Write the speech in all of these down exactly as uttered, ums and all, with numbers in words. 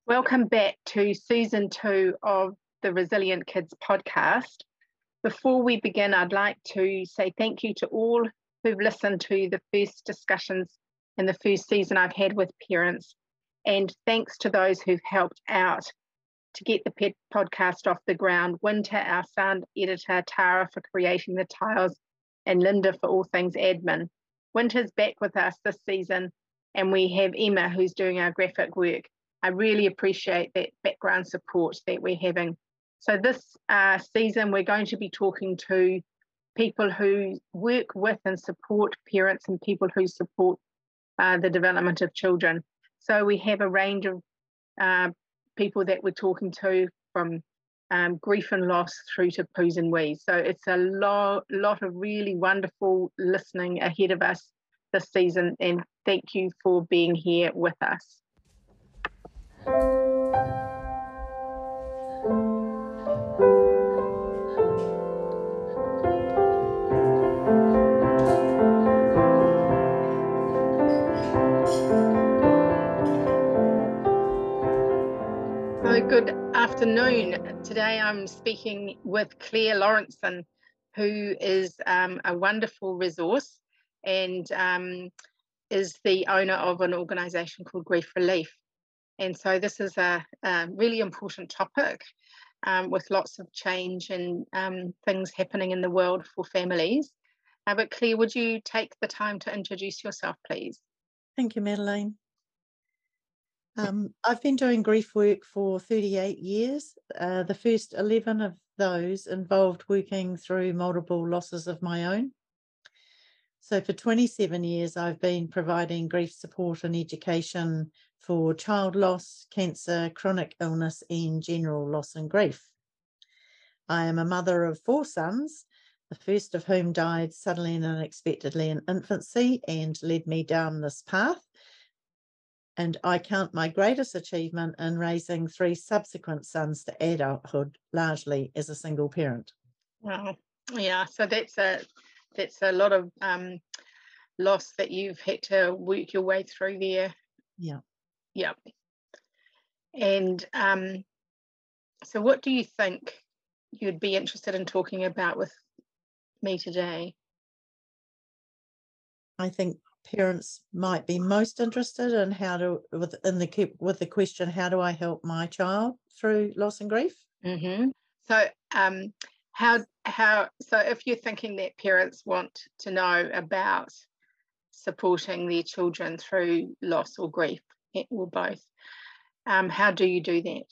Welcome back to season two of the Resilient Kids podcast. Before we begin, I'd like to say thank you to all who've listened to the first discussions in the first season I've had with parents, and thanks to those who've helped out to get the pet podcast off the ground. Winter, our sound editor, Tara for creating the tiles, and Linda for all things admin. Winter's back with us this season, and we have Emma who's doing our graphic work. I really appreciate that background support that we're having. So this uh, season, we're going to be talking to people who work with and support parents and people who support uh, the development of children. So we have a range of uh, people that we're talking to, from um, grief and loss through to poos and wees. So it's a lot, lot of really wonderful listening ahead of us this season, and thank you for being here with us. So good afternoon. Today I'm speaking with Claire Lawrenson, who is um, a wonderful resource and um, is the owner of an organisation called Grief Relief. And so this is a, a really important topic um, with lots of change and um, things happening in the world for families. Uh, but Claire, would you take the time to introduce yourself, please? Thank you, Madeleine. Um, I've been doing grief work for thirty-eight years. Uh, the first eleven of those involved working through multiple losses of my own. So for twenty-seven years, I've been providing grief support and education for child loss, cancer, chronic illness, and general loss and grief. I am a mother of four sons, the first of whom died suddenly and unexpectedly in infancy and led me down this path. And I count my greatest achievement in raising three subsequent sons to adulthood, largely as a single parent. Wow, yeah, so that's a that's a lot of um, loss that you've had to work your way through there. Yeah. Yeah. And um, so what do you think you'd be interested in talking about with me today? I think parents might be most interested in how to, with, in the, with the question, how do I help my child through loss and grief? Mm-hmm. So um, how, how, so if you're thinking that parents want to know about supporting their children through loss or grief, or both, um, how do you do that?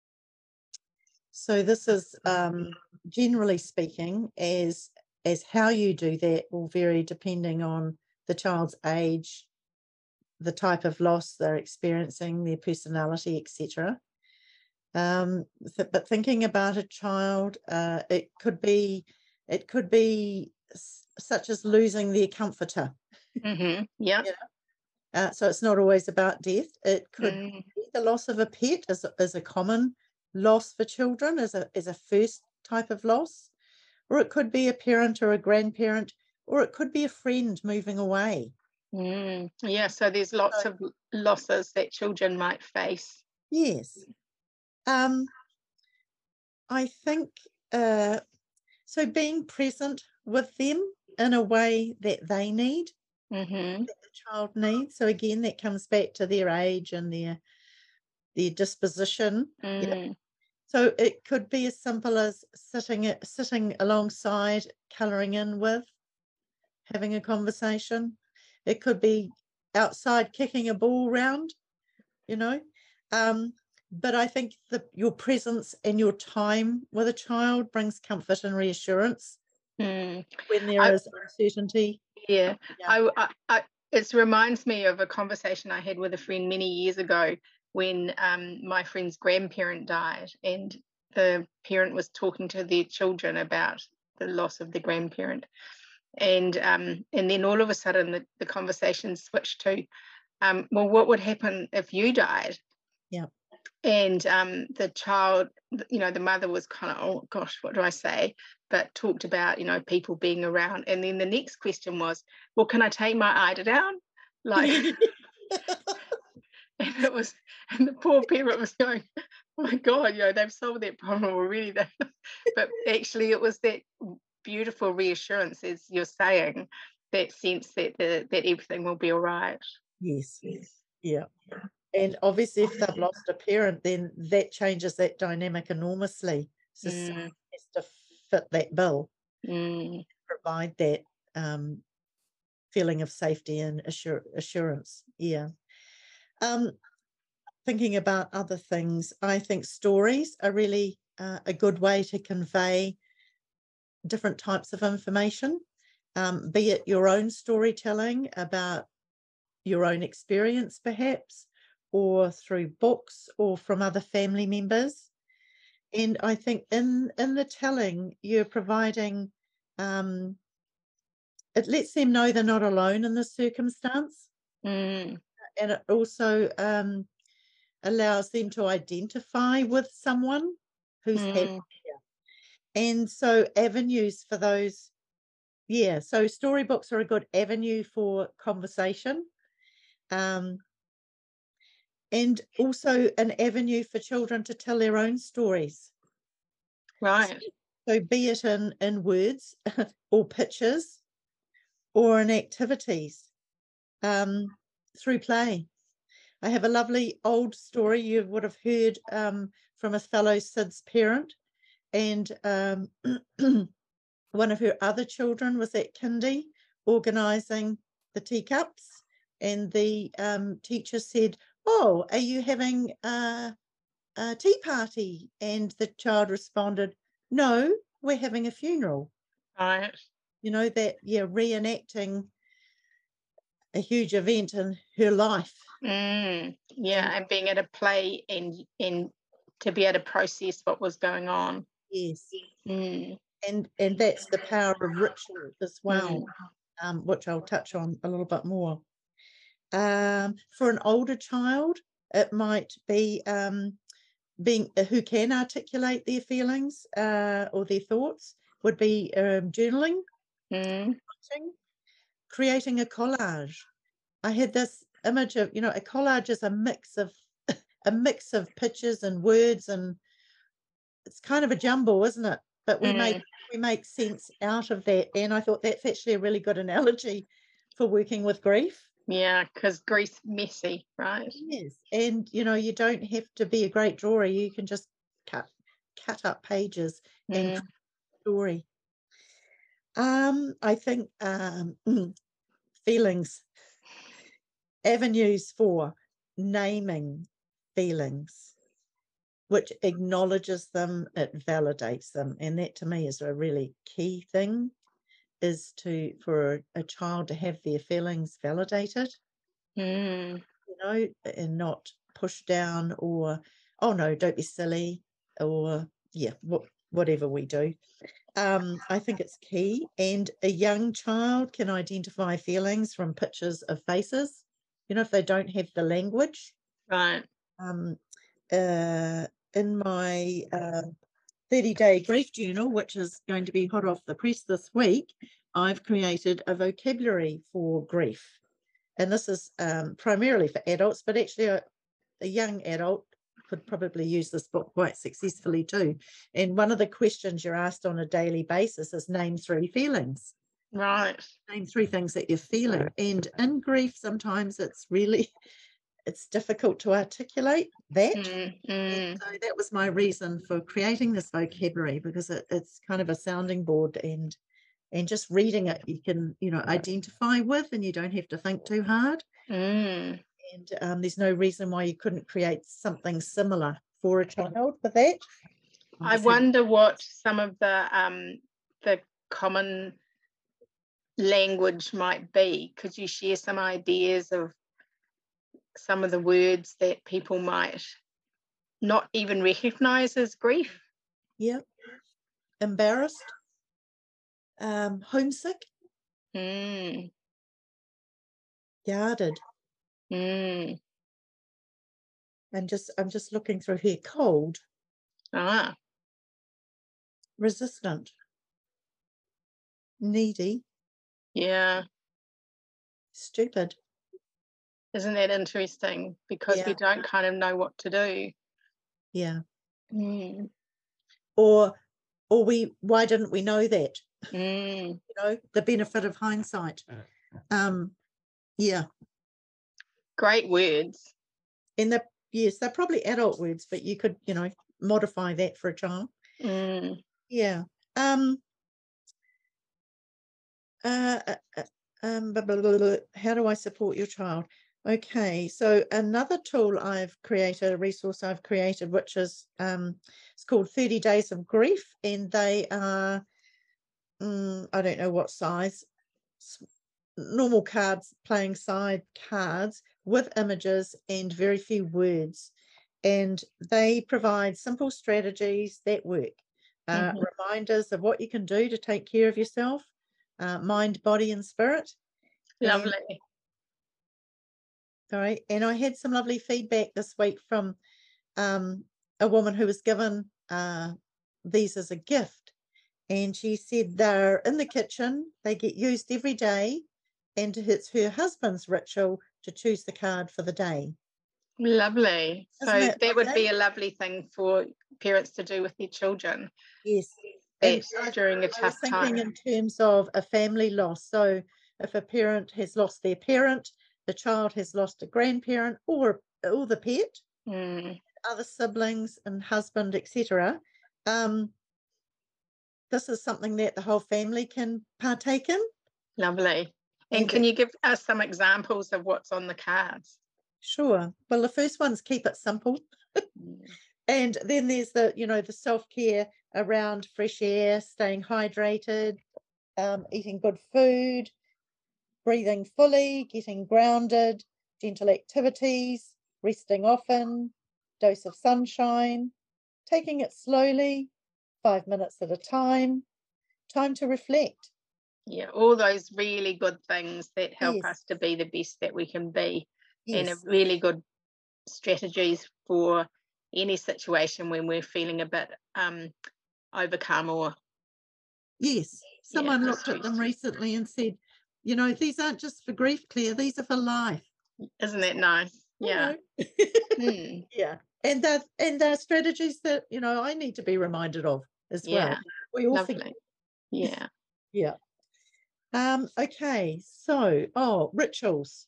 So this is, um, generally speaking, as, as how you do that will vary depending on the child's age, the type of loss they're experiencing, their personality, et cetera. Um, th- but thinking about a child, uh, it could be, it could be s- such as losing their comforter. Mm-hmm. Yeah. You know? Uh, so it's not always about death. It could mm. be the loss of a pet as a, as a common loss for children, as a as a first type of loss, or it could be a parent or a grandparent, or it could be a friend moving away. Mm. Yeah, so there's lots so, of losses that children might face. Yes. Um, I think uh, so being present with them in a way that they need, mm-hmm. that the child needs. So again, that comes back to their age and their their disposition. Mm. Yeah. So it could be as simple as sitting sitting alongside, colouring in with, having a conversation. It could be outside kicking a ball round, you know. Um, but I think that your presence and your time with a child brings comfort and reassurance mm. when there I, is uncertainty. Yeah, yeah. I, I, I, it reminds me of a conversation I had with a friend many years ago when um, my friend's grandparent died, and the parent was talking to their children about the loss of the grandparent. And um, and then all of a sudden the, the conversation switched to, um, well, what would happen if you died? Yeah. And um, the child, you know, the mother was kind of, oh gosh, what do I say? But talked about, you know, people being around. And then the next question was, well, can I take my eider down? Like, and it was, And the poor parent was going, oh my God, you know, they've solved that problem already. But actually, it was that beautiful reassurance, as you're saying, that sense that the, that everything will be all right. Yes, yes, yeah. And obviously, if they've lost a parent, then that changes that dynamic enormously. So Mm. someone has to fit that bill, mm. provide that um, feeling of safety and assur- assurance. Yeah. Um, thinking about other things, I think stories are really uh, a good way to convey different types of information, um, be it your own storytelling about your own experience, perhaps, or through books or from other family members. And I think in in the telling, you're providing, um, it lets them know they're not alone in this circumstance. Mm. And it also um, allows them to identify with someone who's Mm. had fear. And so avenues for those, yeah, so storybooks are a good avenue for conversation. Um, and also an avenue for children to tell their own stories. Right. So be it in, in words or pictures or in activities, um, through play. I have a lovely old story you would have heard um, from a fellow Sid's parent, and um, one of her other children was at kindy organising the teacups, and the um, teacher said, oh, are you having a, a tea party? And the child responded, no, we're having a funeral. Right. You know, that, yeah, reenacting a huge event in her life. Mm. Yeah, and, and being able to play and, and to be able to process what was going on. Yes. Mm. And, and that's the power of ritual as well, mm. um, which I'll touch on a little bit more. Um, for an older child, it might be um, being uh, who can articulate their feelings uh, or their thoughts, would be um, journaling, mm. writing, creating a collage. I had this image of, you know, a collage is a mix of a mix of pictures and words, and it's kind of a jumble, isn't it? But we mm. make we make sense out of that, and I thought that's actually a really good analogy for working with grief. Yeah, because grief's messy, right? Yes, and you know, you don't have to be a great drawer. You can just cut cut up pages mm. and create a story. Um, I think um, feelings, avenues for naming feelings, which acknowledges them, it validates them, and that to me is a really key thing, is to for a child to have their feelings validated. Mm. You know, and not pushed down or, oh no, don't be silly, or yeah, what, whatever we do. Um, I think it's key. And a young child can identify feelings from pictures of faces, you know, if they don't have the language. Right. Um, uh, in my uh, thirty-day grief journal, which is going to be hot off the press this week, I've created a vocabulary for grief. And this is um, primarily for adults, but actually a, a young adult could probably use this book quite successfully too. And one of the questions you're asked on a daily basis is name three feelings. Right. Name three things that you're feeling. And in grief, sometimes it's really, it's difficult to articulate that. Mm, mm. So that was my reason for creating this vocabulary, because it, it's kind of a sounding board, and and just reading it, you can, you know, identify with, and you don't have to think too hard. Mm. And um, there's no reason why you couldn't create something similar for a child for that. I wonder what some of the um, the common language might be. Could you share some ideas of some of the words that people might not even recognise as grief? Yeah. Embarrassed. Um, homesick. Mm. Guarded. Mm. And just, I'm just looking through here. Cold. Ah. Resistant. Needy. Yeah. Stupid. Isn't that interesting? Because Yeah. we don't kind of know what to do. Yeah. Mm. Or, or we, why didn't we know that? Mm. You know, the benefit of hindsight. Um, yeah. Great words. And the, yes, they're probably adult words, but you could, you know, modify that for a child. Mm. Yeah. Um, uh, uh, uh, um, blah, blah, blah, blah. How do I support your child? Okay, so another tool I've created, a resource I've created, which is um, it's called thirty days of Grief, and they are, mm, I don't know what size, normal cards, playing side cards with images and very few words. And they provide simple strategies that work, uh, Mm-hmm. reminders of what you can do to take care of yourself, uh, mind, body, and spirit. Lovely. And, all right. And I had some lovely feedback this week from um, a woman who was given uh, these as a gift. And she said they're in the kitchen, they get used every day, and it's her husband's ritual to choose the card for the day. Lovely. Isn't So that that would lovely? be a lovely thing for parents to do with their children. Yes. That And during a I was tough thinking time. in terms of a family loss. So if a parent has lost their parent, the child has lost a grandparent or, or the pet, Mm. other siblings and husband, et cetera. Um, this is something that the whole family can partake in. Lovely. And, And can it, you give us some examples of what's on the cards? sure. Well, the first one's keep it simple. Mm. And then there's the, you know, the self-care around fresh air, staying hydrated, um, eating good food, breathing fully, getting grounded, gentle activities, resting often, dose of sunshine, taking it slowly, five minutes at a time, time to reflect. Yeah, all those really good things that help Yes. us to be the best that we can be, and a Yes. really good strategies for any situation when we're feeling a bit um, overcome or Yes. Someone yeah, looked at them stressed. recently and said, you know, these aren't just for grief, Claire, these are for life. Isn't that nice? Yeah. Hmm. Yeah. And that and there are strategies that, you know, I need to be reminded of as Yeah. well. We all Lovely. forget. Yeah. Yeah. Um, okay, so oh, rituals.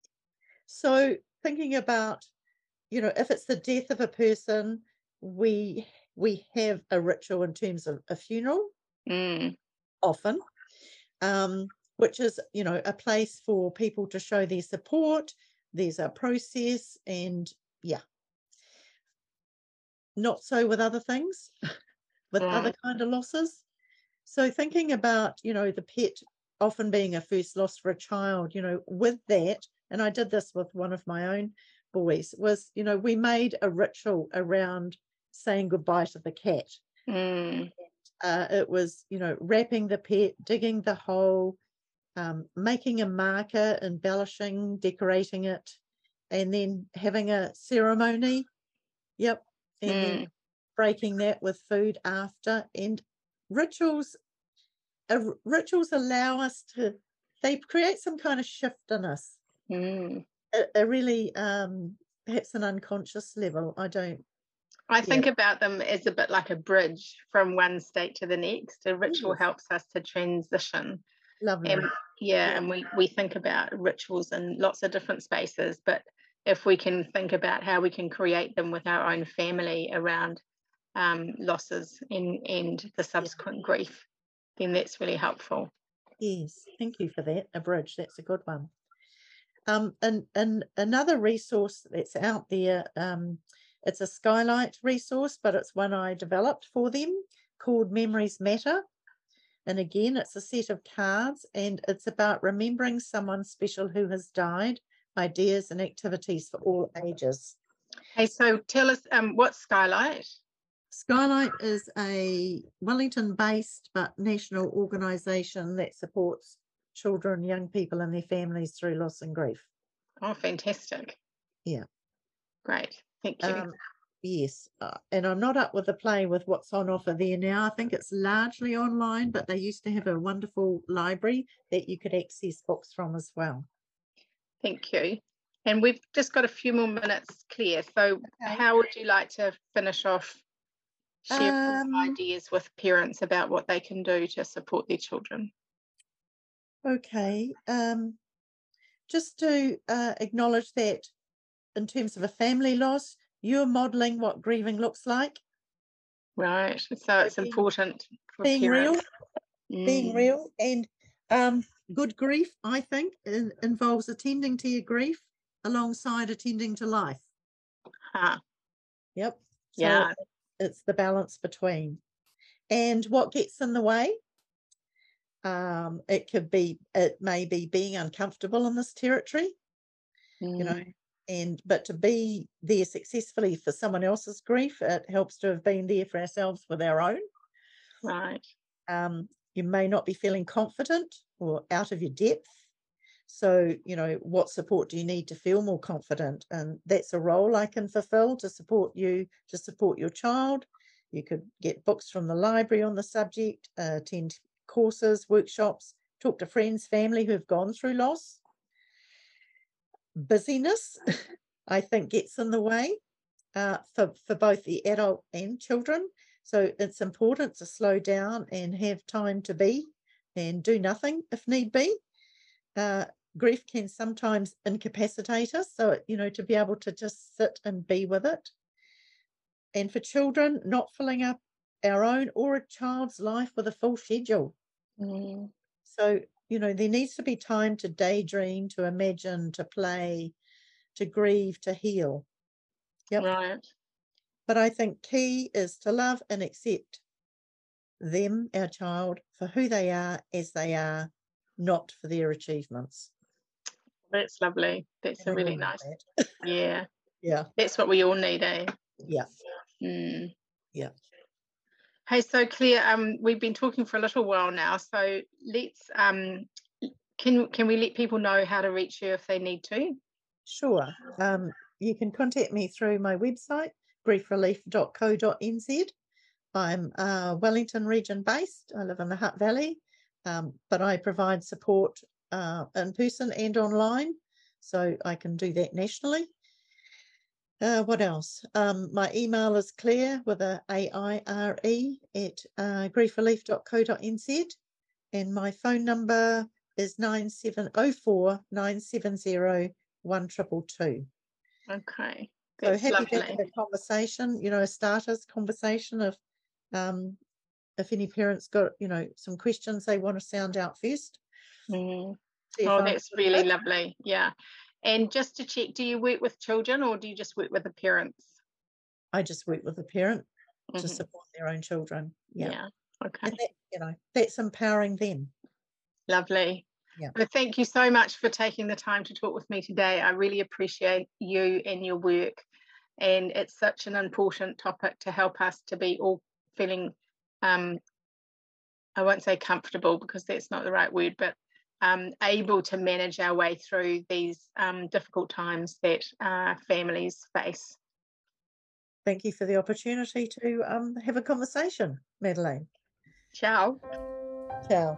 So thinking about, you know, if it's the death of a person, we we have a ritual in terms of a funeral, Mm. often, um, which is, you know, a place for people to show their support. There's a process, and yeah, not so with other things, with Mm. other kind of losses. So thinking about, you know, the pet often being a first loss for a child, you know, with that, and I did this with one of my own boys, was, you know, we made a ritual around saying goodbye to the cat. Mm. Uh, it was, you know, wrapping the pet, digging the hole, um, making a marker, embellishing, decorating it, and then having a ceremony. Yep. And Mm. then breaking that with food after. And rituals uh, rituals allow us to, they create some kind of shift in us. Mm. A, a really, um, perhaps an unconscious level. I don't. I Yeah. think about them as a bit like a bridge from one state to the next. A ritual Yes. helps us to transition. Lovely. And yeah, Yeah. and we, we think about rituals in lots of different spaces, but if we can think about how we can create them with our own family around um, losses and, and the subsequent yeah. grief, then that's really helpful. Yes, thank you for that. A bridge, that's a good one. Um, and, and another resource that's out there, um, it's a Skylight resource, but it's one I developed for them called Memories Matter. And again, it's a set of cards, and it's about remembering someone special who has died, ideas and activities for all ages. Hey, so tell us, um, what's Skylight? Skylight is a Wellington-based but national organisation that supports children, young people and their families through loss and grief. Oh, fantastic. Yeah. Great, thank you. Um, yes, uh, and I'm not up with the play with what's on offer there now. I think it's largely online, but they used to have a wonderful library that you could access books from as well. Thank you. And we've just got a few more minutes, Claire. So Okay. how would you like to finish off sharing Um, ideas with parents about what they can do to support their children? okay. Um, just to uh, acknowledge that in terms of a family loss, you're modelling what grieving looks like. Right. So So it's being, important for being real, parents. being Mm. real, and um, good grief, I think, in, involves attending to your grief alongside attending to life. Huh. Yep. So Yeah. it's the balance between. And what gets in the way? Um, it could be, it may be being uncomfortable in this territory, Mm. you know, and but to be there successfully for someone else's grief, it helps to have been there for ourselves with our own. Right. Um, you may not be feeling confident or out of your depth. So, you know, what support do you need to feel more confident? And that's a role I can fulfill to support you, to support your child. You could get books from the library on the subject, uh, attend courses, workshops, talk to friends, family who have gone through loss. Busyness, I think, gets in the way uh, for, for both the adult and children. So it's important to slow down and have time to be and do nothing if need be. Uh, grief can sometimes incapacitate us. So, you know, to be able to just sit and be with it. And for children, not filling up our own or a child's life with a full schedule. Mm. So, you know, there needs to be time to daydream, to imagine, to play, to grieve, to heal. Yep. Right. But I think key is to love and accept them, our child, for who they are as they are, not for their achievements. That's lovely. That's And a we all really need nice. that. Yeah. Yeah. That's what we all need, eh? Yeah. Mm. Yeah. Hey, so Claire, um, we've been talking for a little while now, so let's um, can can we let people know how to reach you if they need to? Sure. Um, you can contact me through my website, grief relief dot co dot n z. I'm uh, Wellington region based. I live in the Hutt Valley, um, but I provide support uh, in person and online, so I can do that nationally. Uh, what else? Um, my email is Claire with a A I R E at uh, grief relief dot co dot n z, and my phone number is nine seven oh four nine seven zero one triple two. Okay, So that's happy to lovely. have a conversation, you know, a starters conversation of um, if any parents got, you know, some questions they want to sound out first. Mm. See if Oh, I'm that's really lovely. Yeah. And just to check, do you work with children or do you just work with the parents? I just work with a parent to Mm-hmm. support their own children. Yeah. Yeah. Okay. And that, you know, that's empowering them. Lovely. Yeah. Well, thank you so much for taking the time to talk with me today. I really appreciate you and your work. And it's such an important topic to help us to be all feeling, um, I won't say comfortable because that's not the right word, but um, able to manage our way through these um, difficult times that uh, families face. Thank you for the opportunity to um, have a conversation, Madeleine. Ciao. Ciao.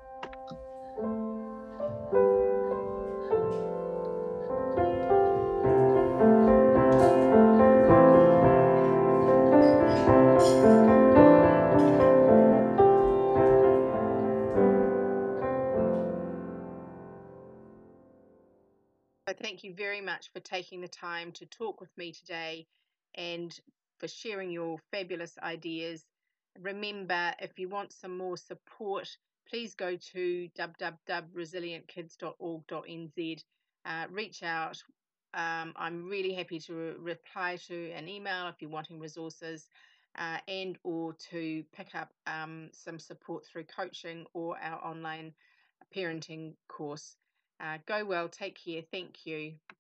So thank you very much for taking the time to talk with me today and for sharing your fabulous ideas. Remember, if you want some more support, please go to w w w dot resilient kids dot org dot n z. Uh, reach out. Um, I'm really happy to re- reply to an email if you're wanting resources uh, and or to pick up um, some support through coaching or our online parenting course. Uh, go well, take care, thank you.